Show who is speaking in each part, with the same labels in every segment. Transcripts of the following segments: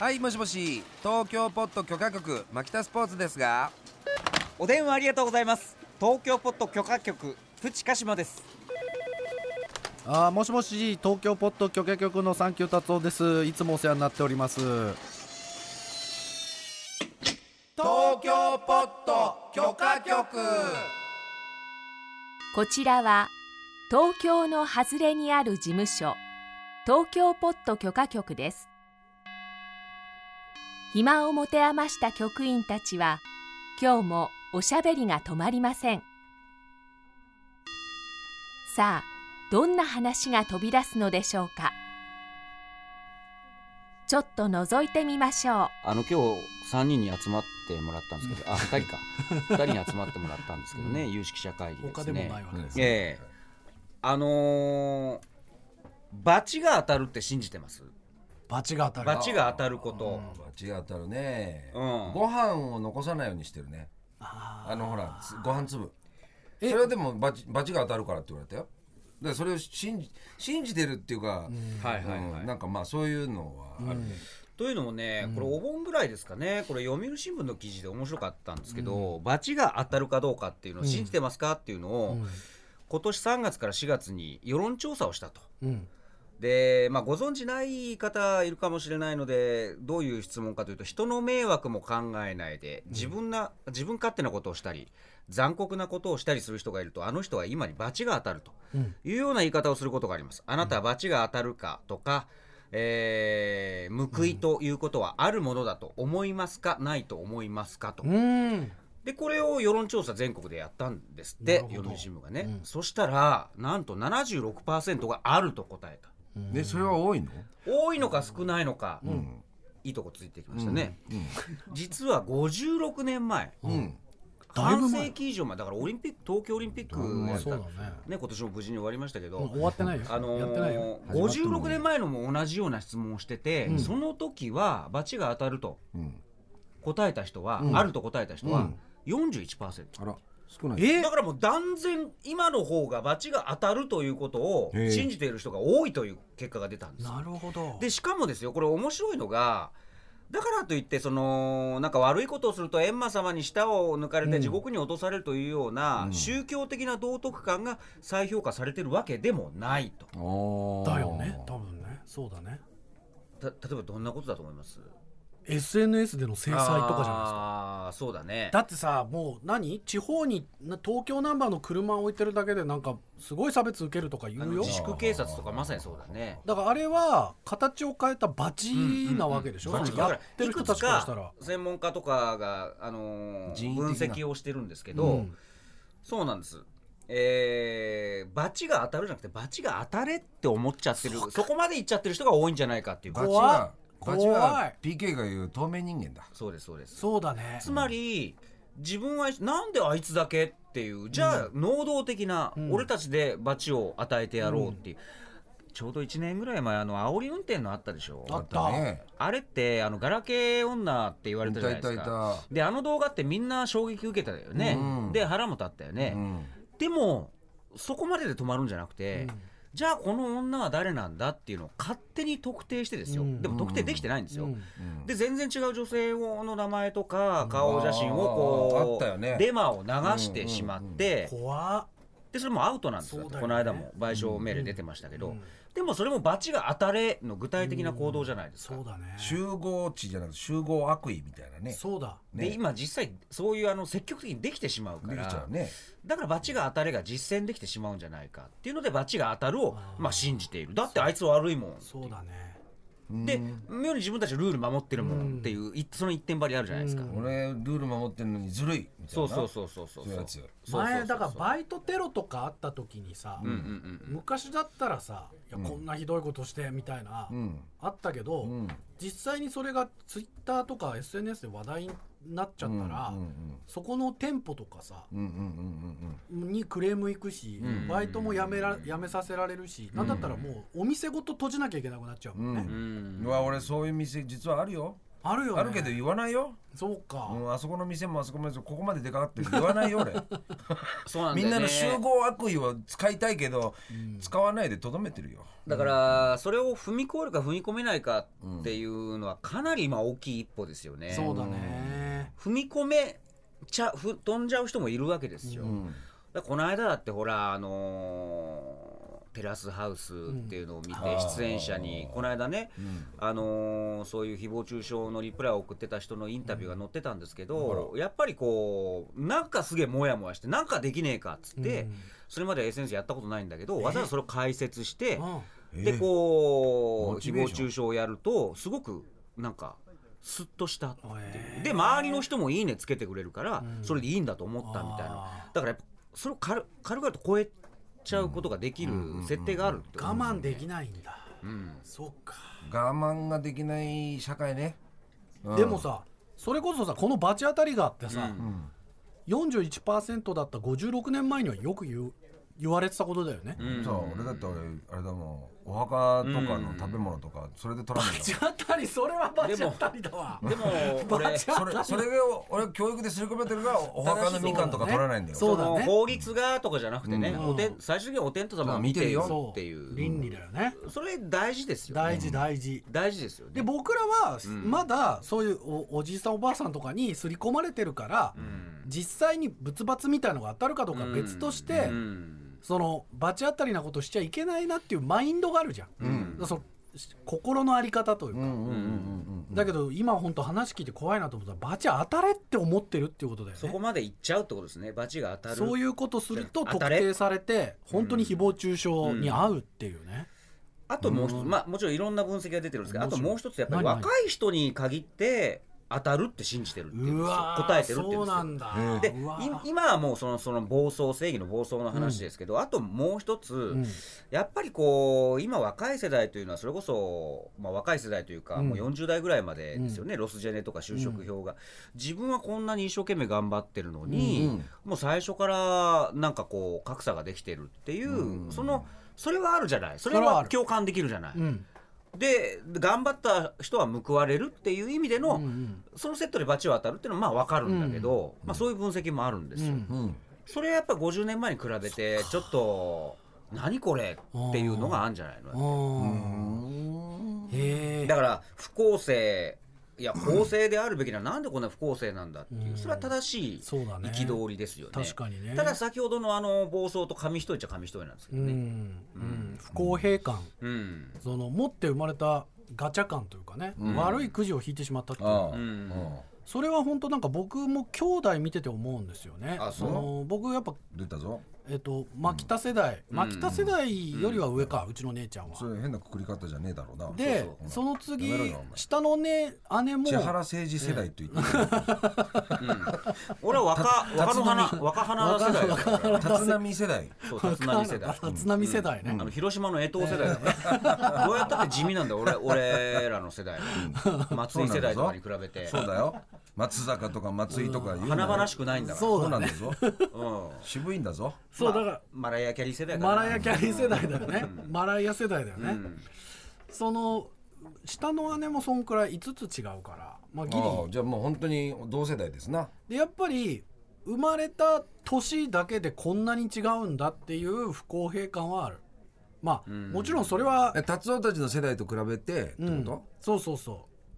Speaker 1: はい、もしもし、東京ポット許可局牧田スポーツですが。
Speaker 2: お電話ありがとうございます。東京ポット許可局プチカシマです。
Speaker 3: もしもし、東京ポット許可局のサンキュー達夫です。いつもお世話になっております。
Speaker 1: 東京ポット許可局。
Speaker 4: こちらは東京の外れにある事務所、東京ポット許可局です。暇を持て余した局員たちは今日もおしゃべりが止まりません。さあ、どんな話が飛び出すのでしょうか。ちょっと覗いてみましょう。
Speaker 2: 今日3人に集まってもらったんですけど、2人か2人に集まってもらったんですけどね、有識者会議ですね。
Speaker 3: 他でもないわけですね。
Speaker 2: バチが当たるって信じてます？
Speaker 3: バチが当たる。
Speaker 2: バチが当たること、
Speaker 1: バチが当たるね、
Speaker 2: うん
Speaker 1: ご飯を残さないようにしてるね。ほら、ご飯粒、それはでもバチが当たるからって言われたよ。でそれを信じてるっていうか、なんかまあそういうのはあるね。
Speaker 2: というのもね、これお盆ぐらいですかね、これ読売新聞の記事で面白かったんですけど、バチが当たるかどうかっていうのを信じてますかっていうのを、今年3月から4月に世論調査をしたと。で、ご存知ない方いるかもしれないので、どういう質問かというと、人の迷惑も考えないで自分勝手なことをしたり残酷なことをしたりする人がいると、あの人は今にバチが当たるというような言い方をすることがあります。あなたはバチが当たるかとか、報いということはあるものだと思いますか、ないと思いますかと。でこれを世論調査全国でやったんですって、読売新聞がね、そしたらなんと 76% があると答えた。
Speaker 1: それは多いの？
Speaker 2: 多いのか少ないのか、いいとこついてきましたね。実は56年前、半世紀以上前だから、東京オリンピックのやつだね、今年も無事に終わりましたけど、
Speaker 3: 終わってないよ。
Speaker 2: 56年前のも同じような質問をしてて、その時はバチが当たると答えた人は、あると答えた人は 41%。
Speaker 1: あら、少ない。
Speaker 2: だからもう断然今の方がバチが当たるということを信じている人が多いという結果が出たんですよ。
Speaker 3: なるほど。
Speaker 2: でしかもですよ、これ面白いのが、だからといってなんか悪いことをすると閻魔様に舌を抜かれて地獄に落とされるというような、宗教的な道徳観が再評価されてるわけでもないと。
Speaker 3: だよね、多分ね。そうだね。
Speaker 2: 例えばどんなことだと思います？
Speaker 3: SNS での制裁とかじゃないですか。
Speaker 2: そうだね。
Speaker 3: だってさ、もう地方に東京ナンバーの車を置いてるだけでなんかすごい差別受けるとか言うよ。
Speaker 2: 自粛警察とかまさにそうだね。
Speaker 3: だからあれは形を変えたバチなわけでしょ。やってる人たちからしたら、
Speaker 2: 専門家とかが、分析をしてるんですけど、そうなんです。バチが当たるじゃなくてバチが当たれって思っちゃってる、そこまで言っちゃってる人が多いんじゃないかっていう。
Speaker 1: バチは PK が言う透明人間だ。
Speaker 2: そうですそうです。
Speaker 3: そうだね。
Speaker 2: つまり自分はなんであいつだけっていう、じゃあ能動的な、俺たちでバチを与えてやろうっていう、ちょうど1年ぐらい前煽り運転のあったでしょ。
Speaker 1: あったね。
Speaker 2: あれってガラケー女って言われたじゃないですか。で動画ってみんな衝撃受けたよね。で腹も立ったよね。でもそこまでで止まるんじゃなくて、じゃあこの女は誰なんだっていうのを勝手に特定してですよ。でも特定できてないんですよ。で全然違う女性の名前とか顔写真をデマを流してしまって、でそれもアウトなんですよ。この間も賠償命令出てましたけど、でもそれもバチが当たれの具体的な行動じゃないですか。
Speaker 3: そうだね。
Speaker 1: 集合値じゃなくて集合悪意みたいなね。
Speaker 3: そうだ。
Speaker 2: で今実際そういう積極的にできてしまうから、だからバチが当たれが実践できてしまうんじゃないかっていうので、バチが当たるを信じている。だってあいつ悪いもん。
Speaker 3: そうだね。
Speaker 2: で妙に自分たちルール守ってるもんっていう、その一点張りあるじゃないですか。
Speaker 1: 俺ルール守ってるのにずるいみたいな。
Speaker 2: そう
Speaker 3: 前だからバイトテロとかあった時にさ、昔だったらさ、いやこんなひどいことしてみたいなあったけど、実際にそれがツイッターとか SNS で話題になっちゃったら、そこの店舗とかさにクレーム行くし、バイトもやめさせられるし、なんだったらもうお店ごと閉じなきゃいけなくなっちゃうもんね。
Speaker 1: 俺そういう店実はあるよ。
Speaker 3: あるよね。
Speaker 1: あるけど言わないよ。
Speaker 3: そうか、
Speaker 1: あそこの店もあそこの店もここまででかかってる言わないよ俺。
Speaker 2: そうなんだよね。
Speaker 1: みんなの集合悪意を使いたいけど、使わないでとどめてるよ。
Speaker 2: だからそれを踏み越えるか踏み込めないかっていうのはかなり今大きい一歩ですよね。
Speaker 3: そうだね。
Speaker 2: 踏み込め飛んじゃう人もいるわけですよ。だからこの間だってほらテラスハウスっていうのを見て、出演者にこの間ね、そういう誹謗中傷のリプライを送ってた人のインタビューが載ってたんですけど、やっぱりこうなんかすげえモヤモヤしてなんかできねえかっつって、それまで SNS やったことないんだけど、わざわざそれを解説して、でこう誹謗中傷をやるとすごくなんかスッとしたって、で周りの人もいいねつけてくれるから、それでいいんだと思ったみたいな。だからやっぱそれを軽々と超えちゃうことができる設定があるって、
Speaker 3: 我慢できないんだ。そうか、
Speaker 1: 我慢ができない社会ね。
Speaker 3: でもさ、それこそさ、このバチ当たりがあってさ、41% だった56年前にはよく言われてたことだよね。
Speaker 1: そう俺だってあれだもん、お墓とかの食べ物とかそれで取らないんだもん。
Speaker 3: バチ当たり、それはバチ当たりだわ。
Speaker 2: でも俺
Speaker 1: それが俺教育で刷り込めてるからお墓のみかんとか取らないんだよ。
Speaker 3: そうだね。
Speaker 2: 法律がとかじゃなくてね、最終的にはお天道様が見てるよっていう
Speaker 3: 倫理だよね。
Speaker 2: それ大事ですよね。
Speaker 3: 大事大事
Speaker 2: ですよね。
Speaker 3: で僕らはまだそういうおじいさんおばあさんとかに刷り込まれてるから、実際に仏罰みたいのが当たるかどうかは別として、その罰当たりなことしちゃいけないなっていうマインドがあるじゃん、その心の在り方というか、だけど今本当話聞いて怖いなと思ったら、罰当たれって思ってるっていうことだよね。
Speaker 2: そこまでいっちゃうってことですね。罰が当たる、
Speaker 3: そういうことすると特定されて本当に誹謗中傷に遭うっていうね。
Speaker 2: あともう一つ、もちろんいろんな分析が出てるんですけど、あともう一つやっぱり若い人に限って当たるって信じてるっていうんですよ。答えてるっていうんですよ。そうなんだ。で今はもうその暴走、正義の暴走の話ですけど、あともう一つ、やっぱりこう今若い世代というのはそれこそ、若い世代というか、もう40代ぐらいまでですよね、ロスジェネとか就職氷が、自分はこんなに一生懸命頑張ってるのに、もう最初からなんかこう格差ができてるっていう、それはあるじゃない。それは共感できるじゃない。で頑張った人は報われるっていう意味での、そのセットで罰は当たるっていうのは分かるんだけど、そういう分析もあるんですよ。それはやっぱ50年前に比べてちょっと何これっていうのがあるんじゃないの。だから不公正、いや公正であるべきな、なんでこんな不公正なんだっていう、それは正しい憤りですよね。
Speaker 3: 確かにね。
Speaker 2: ただ先ほどの暴走と紙一重っちゃ紙一重なんですけどね。
Speaker 3: 不公平感、その持って生まれたガチャ感というかね、悪いくじを引いてしまったっていう、それは本当なんか僕も兄弟見てて思うんですよね。僕やっぱ
Speaker 1: 出たぞ、
Speaker 3: 牧田世代、牧田世代よりは上か、うちの姉ちゃんは。
Speaker 1: それ変なくくり方じゃねえだろうな。
Speaker 3: でその次下の姉も
Speaker 1: 千原誠二世代と言って
Speaker 2: 俺は若花世代だから。
Speaker 1: 立浪世代。
Speaker 2: そう、立浪世代。
Speaker 3: 立浪世代ね。
Speaker 2: 広島の江藤世代だからどうやったって地味なんだよ俺らの世代、松井世代とかに比べて。
Speaker 1: そうだよ、松坂とか松井とか言う
Speaker 2: 華々しくないんだから。
Speaker 3: そう
Speaker 1: なんだぞ、渋いんだぞ。
Speaker 3: そうだから
Speaker 2: マライア・キャリー世代だ
Speaker 3: マライア・キャリー世代だよね。マライア世代だよね。その下の姉もそんくらい5つ違うから、ギリ。
Speaker 1: じゃあもう本当に同世代ですな。
Speaker 3: でやっぱり生まれた年だけでこんなに違うんだっていう不公平感はある。もちろんそれは
Speaker 1: 達夫たちの世代と比べてってこと？
Speaker 3: そう。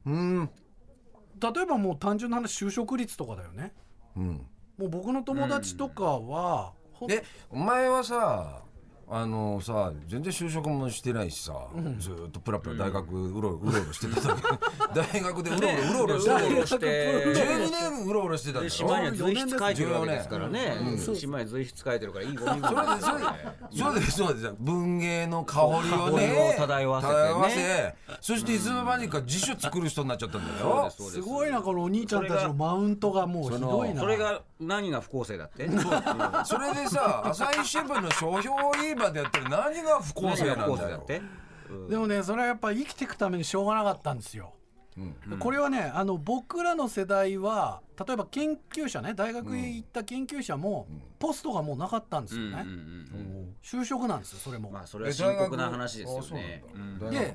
Speaker 3: 例えばもう単純な話、就職率とかだよね。もう僕の友達とかは、
Speaker 1: お前はさ全然就職もしてないしさ、ずっとプラプラ大学うろうろしてただけ。大学でうろうろして12年うろうろしてたんだよ。
Speaker 2: 島には随筆書いてるわけですからね。島に随筆書いてるからいいゴミ
Speaker 1: そうです文芸の香りをね
Speaker 2: 漂わせ、
Speaker 1: そしていつの間にか辞書作る人になっちゃったんだよ。
Speaker 3: すごいな、このお兄ちゃんたちのマウントがもうひどいな。
Speaker 2: それが何が不公正だって。
Speaker 1: それでさ、朝日新聞の書評委員までやったら何が不公正なんだよ。
Speaker 3: でもね、それはやっぱり生きていくためにしょうがなかったんですよ。これはね、僕らの世代は例えば研究者ね、大学へ行った研究者もポストがもうなかったんですよね。就職なんですよ、それも。
Speaker 2: それは深刻な話ですよね。
Speaker 3: で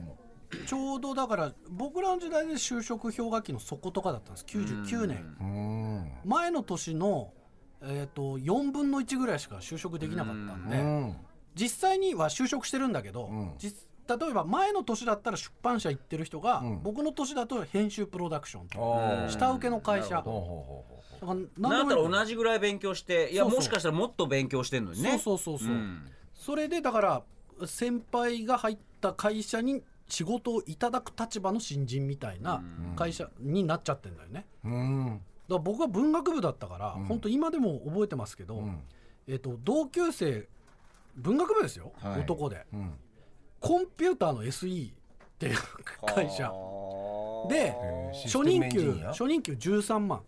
Speaker 3: ちょうどだから僕らの時代で就職氷河期の底とかだったんです。99年前の年の、4分の1ぐらいしか就職できなかったんで、実際には就職してるんだけど、例えば前の年だったら出版社行ってる人が、僕の年だと編集プロダクションと下請けの会社
Speaker 2: なんだろう同じぐらい勉強して、いやもしかしたらもっと勉強してんのにね。
Speaker 3: そう、それでだから先輩が入った会社に仕事をいただく立場の新人みたいな会社になっちゃってんだよね。だから僕は文学部だったから、本当今でも覚えてますけど、同級生文学部ですよ、男で、コンピューターの SE っていう会社で初任給13万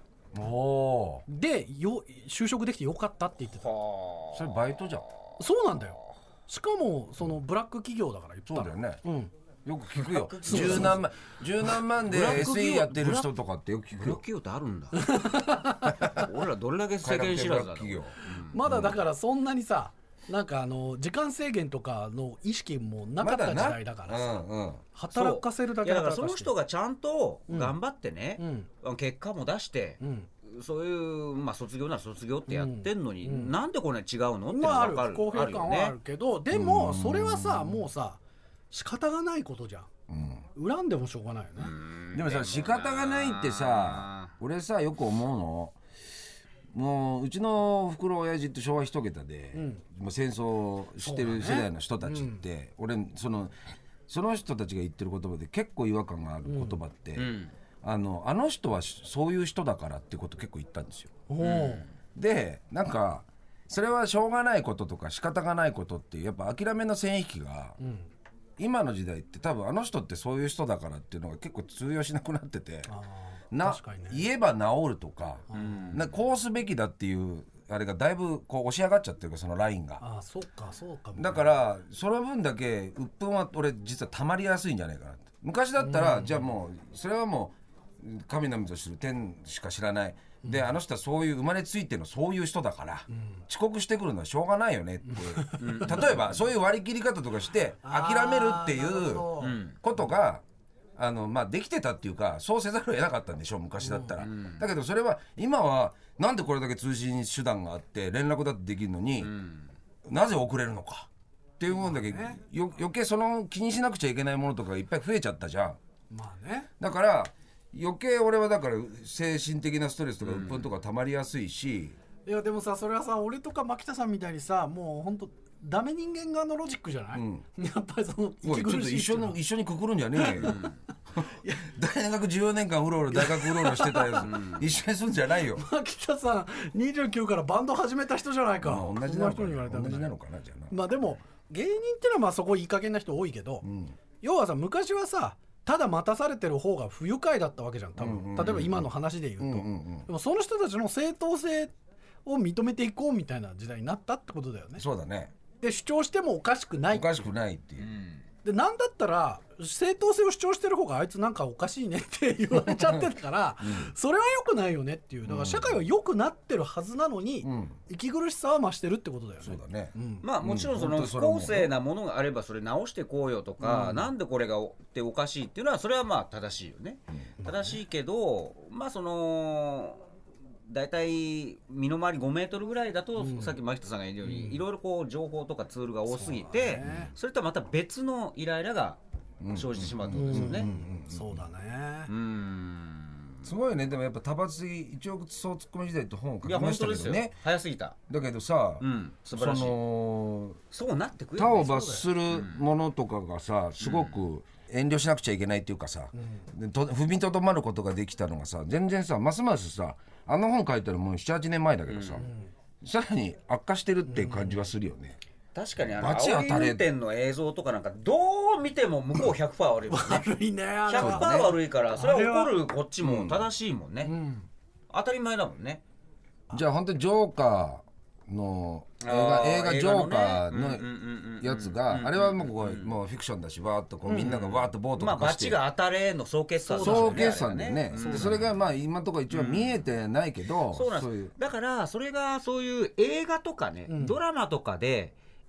Speaker 3: で就職できてよかったって言ってた。
Speaker 1: それバイトじゃん。
Speaker 3: そうなんだよ。しかもそのブラック企業だから言ったら。
Speaker 1: そうだよね、よく聞くよ。十何万で SE やってる人とかってよく聞くよ。
Speaker 2: ブラック企業ってあるんだ俺らどれだけ世間知らずだろう。
Speaker 3: まだだからそんなにさ、なんか時間制限とかの意識もなかった時代だからさ、働かせるだけ
Speaker 2: だからその人がちゃんと頑張ってね、結果も出して、そういう卒業なら卒業ってやってんのに、なんでこれ違うのってのが分かる。
Speaker 3: 不公平感はあるけど、でもそれはさもうさ仕方がないことじゃん。恨んでもしょうがないよね。
Speaker 1: でもさ仕方がないってさ、俺さよく思うの。もううちのおふくろ親父って昭和一桁で、もう戦争してる世代の人たちって、俺その人たちが言ってる言葉で結構違和感がある言葉って、あの人はそういう人だからってこと結構言ったんですよ。でなんかそれはしょうがないこととか仕方がないことっていうやっぱ諦めの線引きが、今の時代って多分あの人ってそういう人だからっていうのが結構通用しなくなってて、言えば治るとか、こうすべきだっていうあれがだいぶこう押し上がっちゃってるから、そのラインが。
Speaker 3: そうかも、ね、
Speaker 1: だからその分だけ鬱憤は俺実は溜まりやすいんじゃないかなって。昔だったら、じゃあもうそれはもう神並みと知る天しか知らないで、あの人はそういう生まれついてのそういう人だから、遅刻してくるのはしょうがないよねって、例えばそういう割り切り方とかして諦めるっていうことができてたっていうか、そうせざるを得なかったんでしょう昔だったら、だけどそれは今はなんでこれだけ通信手段があって連絡だってできるのに、なぜ遅れるのかっていうものだけ、余計その気にしなくちゃいけないものとかがいっぱい増えちゃったじゃん。だから余計俺はだから精神的なストレスとか鬱憤とか溜まりやすいし、
Speaker 3: いやでもさそれはさ俺とか牧田さんみたいにさもうほんとダメ人間側のロジックじゃない、やっぱりその息苦しい
Speaker 1: ちょっと一緒にくくるんじゃねえよ大学14年間大学うろうろしてたやつ、一緒にするんじゃないよ。
Speaker 3: 牧田さん29からバンド始めた人じゃないか。
Speaker 1: 同じなのかなじゃあな。
Speaker 3: でも芸人ってのはそこいい加減な人多いけど、要はさ昔はさただ待たされてる方が不愉快だったわけじゃん多分、例えば今の話で言うと、でもその人たちの正当性を認めていこうみたいな時代になったってことだよね。
Speaker 1: そうだね。
Speaker 3: で主張してもおかしくない
Speaker 1: っていう、
Speaker 3: でなんだったら正当性を主張してる方があいつなんかおかしいねって言われちゃってるから、それは良くないよねっていう。だから社会は良くなってるはずなのに、息苦しさは増してるってことだよね。
Speaker 1: そうだね、
Speaker 2: もちろんその不公正なものがあればそれ直してこうよとか、なんでこれがっておかしいっていうのはそれは正しいよね、正しいけどそのだいたい身の回り5メートルぐらいだと、さっき牧田さんが言うように、いろいろこう情報とかツールが多すぎて、それとはまた別のイライラが生じてしまうってことですよね。
Speaker 3: そうだね。
Speaker 1: すごいね。でもやっぱ派閥一億総ツッコミ時代って本を書きましたけどね。
Speaker 2: 早すぎた。
Speaker 1: だけどさ、
Speaker 2: 素晴らしい。そうなってくる
Speaker 1: 他を罰するものとかがさ、すごく遠慮しなくちゃいけないっていうかさ、踏みとどまることができたのがさ、全然さますますさ、あの本書いたらもう 7,8 年前だけどさ、さらに悪化してるっていう感じはするよね。
Speaker 2: 確かに煽り運転の映像とかなんかどう見ても向こう 100% 悪いもんね。
Speaker 3: 悪いね。
Speaker 2: 100% 悪いから、それは怒るこっちも正しいもんね。当たり前だもんね。
Speaker 1: じゃあ本当にジョーカーの映画ジョーカーのやつが、あれはもうフィクションだし、わーっとこうみんながわーっとボートとかして、
Speaker 2: バチが当たれの総決算
Speaker 1: だよね。それが今のところ一応見えてないけど、
Speaker 2: そうなんです。だからそれがそういう映画とかね、ドラマとかで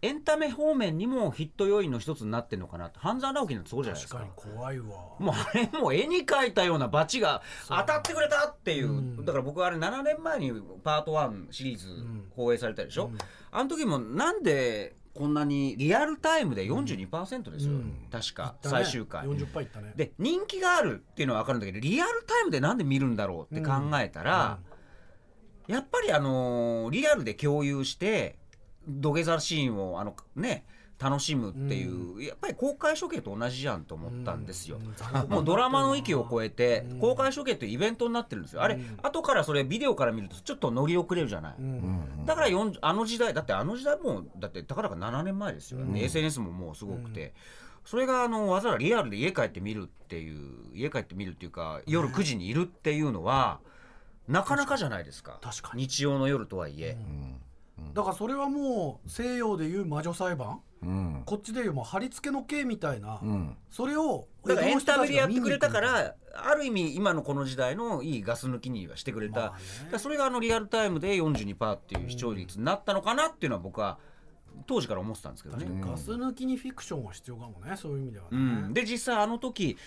Speaker 2: エンタメ方面にもヒット要因の一つになってるのかなと。半沢直樹のそうじゃないですか。
Speaker 3: 確かに怖いわ。
Speaker 2: もうあれもう絵に描いたようなバチが当たってくれたっていう、だから僕あれ7年前にパート1シリーズ放映されたでしょ、あの時もなんでこんなにリアルタイムで 42% ですよ、確か最終回、
Speaker 3: 40%いったね。
Speaker 2: で人気があるっていうのは分かるんだけど、リアルタイムでなんで見るんだろうって考えたら、やっぱりリアルで共有して土下座シーンを楽しむっていう、やっぱり公開処刑と同じじゃんと思ったんですよ、もうドラマの域を超えて公開処刑というイベントになってるんですよ。あれ、後からそれビデオから見るとちょっと乗り遅れるじゃない、だからあの時代だってもうだってたかだか7年前ですよ、SNS ももうすごくて、それがわざわざリアルで家帰って見るっていうか夜9時にいるっていうのはなかなかじゃないですか。
Speaker 3: 確かに
Speaker 2: 日曜の夜とはいえ、
Speaker 3: だからそれはもう西洋でいう魔女裁判、こっちでいうもう貼り付けの刑みたいな、それを
Speaker 2: だからエンタメでやってくれたから、ある意味今のこの時代のいいガス抜きにはしてくれた、だからそれがリアルタイムで 42% っていう視聴率になったのかなっていうのは僕は当時から思ってたんですけどね。
Speaker 3: ガス抜きにフィクションは必要かもね、そういう意味ではね、
Speaker 2: で実際あの時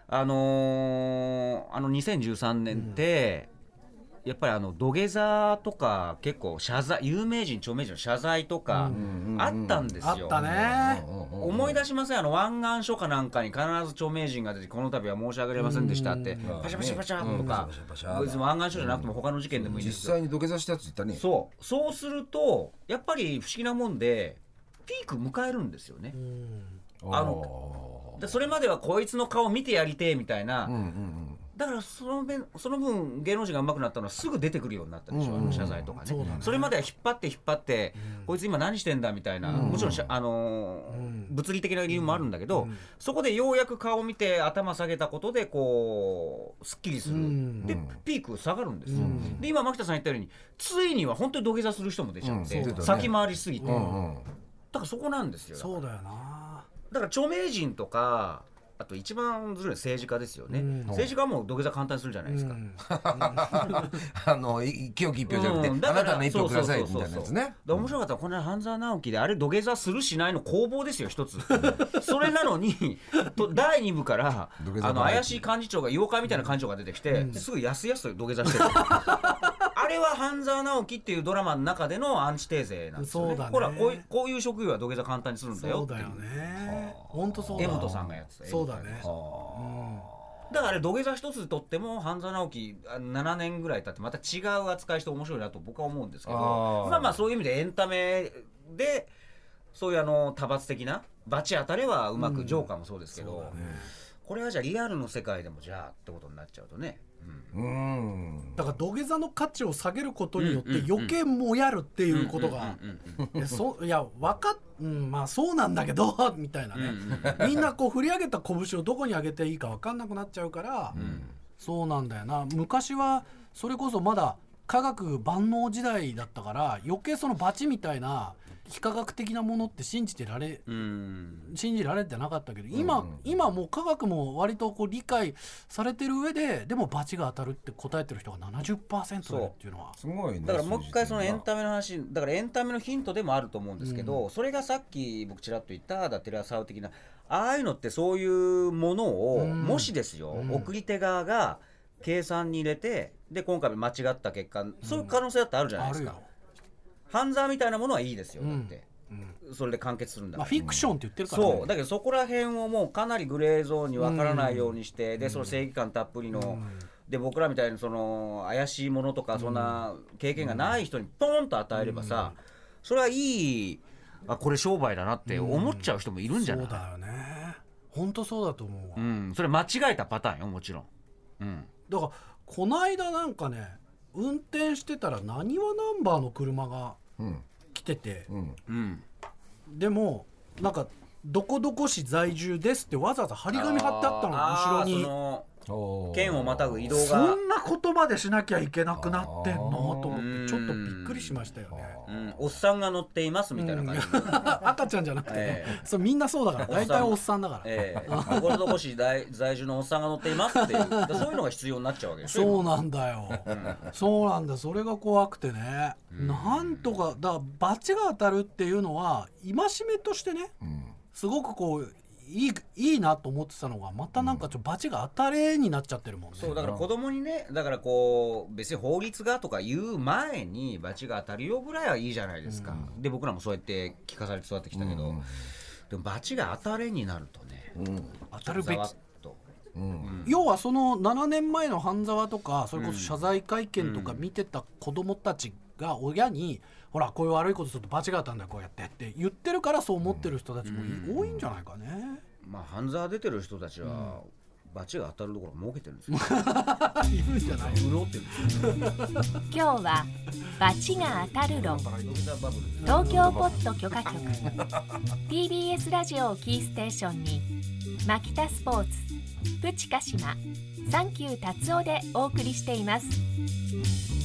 Speaker 2: 2013年って、やっぱり土下座とか結構謝罪、有名人著名人の謝罪とかあったんですよ、
Speaker 3: あったね。
Speaker 2: 思い出しません？湾岸署かなんかに必ず著名人が出て、この度は申し訳ありませんでしたってパシャパシャパシャとか、別に湾岸署じゃなくても他の事件でもいいですよ。
Speaker 1: 実際に土下座したやついたね。
Speaker 2: そうするとやっぱり不思議なもんでピーク迎えるんですよね。でそれまではこいつの顔見てやりてえみたいな、だからその分芸能人が上手くなったのはすぐ出てくるようになったでしょ、謝罪とかね。それまでは引っ張って、こいつ今何してんだみたいな、もちろん物理的な理由もあるんだけど、そこでようやく顔を見て頭下げたことでこうすっきりする、でピーク下がるんですよ、で今牧田さん言ったようについには本当に土下座する人も出ちゃって、先回りしすぎて、だからそこなんですよ。
Speaker 3: そうだよな。
Speaker 2: だから著名人とか、あと一番ずるい政治家ですよね、政治家はもう土下座簡単にするじゃないですか、
Speaker 1: 清き一票じゃなくて、あなたの一票くださいみたいなやつね。
Speaker 2: 面白かったのはこの半沢直樹で、あれ土下座するしないの攻防ですよ一つそれなのに第2部から怪しい幹事長が妖怪みたいな幹事長が出てきて、すぐやすやすと土下座してるあれは半沢直樹っていうドラマの中でのアンチテーゼなんですよね。ほらこういう職業は土下座簡単にするんだよっていう。
Speaker 3: そうだよね、本当そうだ。
Speaker 2: 江本さんがやってた。
Speaker 3: そうだね。
Speaker 2: だからあれ土下座一つでとっても半沢直樹7年ぐらい経ってまた違う扱いして面白いなと僕は思うんですけど、まあそういう意味でエンタメでそういう派閥的なバチ当たれはうまく、ジョーカーもそうですけど、これはじゃあリアルの世界でもじゃあってことになっちゃうとね、
Speaker 3: だから土下座の価値を下げることによって余計もやるっていうことが、いやまあそうなんだけどみたいなね、みんなこう振り上げた拳をどこに上げていいか分かんなくなっちゃうから、そうなんだよな。昔はそれこそまだ科学万能時代だったから余計そのバチみたいな非科学的なものって信じられてなかったけど、今もう科学も割とこう理解されてる上で、でもバチが当たるって答えてる人が 70% いるっていうのは
Speaker 1: すごいね。
Speaker 2: だからもう一回そのエンタメの話、だからエンタメのヒントでもあると思うんですけど、それがさっき僕ちらっと言ったテレ朝的なああいうのってそういうものを、もしですよ、送り手側が計算に入れて、で今回間違った結果、そういう可能性だってあるじゃないですか。半沢みたいなものはいいですよ、だって、それで完結するんだから、
Speaker 3: フィクションって言ってるからね。
Speaker 2: そうだけどそこら辺をもうかなりグレーゾーンに分からないようにして、でその正義感たっぷりの、で僕らみたいにその怪しいものとかそんな経験がない人にポンと与えればさ、それはいい、これ商売だなって思っちゃう人もいるんじゃない。
Speaker 3: そうだよね、本当そうだと思うわ、
Speaker 2: それ間違えたパターンよもちろん、
Speaker 3: だからこの間なんかね、運転してたらなにわナンバーの車が来てて、でもなんかどこどこ市在住ですってわざわざ張り紙貼ってあったの、後ろに。
Speaker 2: 県をまたぐ移動が
Speaker 3: そんな言葉でしなきゃいけなくなってんのと思ってちょっとびっくりしましたよね。
Speaker 2: おっさんが乗っていますみたいな感じ、
Speaker 3: 赤ちゃんじゃなくて、そうみんなそうだから大体おっさんだから、
Speaker 2: これどこし在住のおっさんが乗っていますっていうそういうのが必要になっちゃうわけですよ。
Speaker 3: そうなんだよ、そうなんだ、それが怖くてね、なんとかだバチが当たるっていうのは戒めとしてね、すごくこういいなと思ってたのがまたなんかバチが当たれになっちゃってるもんね。
Speaker 2: そうだから子供にね、だからこう別に法律がとか言う前にバチが当たるよぐらいはいいじゃないですか、で僕らもそうやって聞かされて育ってきたけど、でもバチが当たれになるとね、
Speaker 3: 当たるべき
Speaker 2: と、
Speaker 3: 要はその7年前の半沢とかそれこそ謝罪会見とか見てた子供たちが親に、ほらこういう悪いことするとバチが当たるんだよこうやってって言ってるからそう思ってる人たちも多いんじゃないかね。
Speaker 2: まあ半沢出てる人たちは、バチが当たるところ儲けてるんですよ
Speaker 3: いるんじゃない、潤ってる
Speaker 4: 今日はバチが当たる論、東京ポッド許可局TBS ラジオをキーステーションにマキタスポーツ、プチカシマ、サンキュー達夫でお送りしています。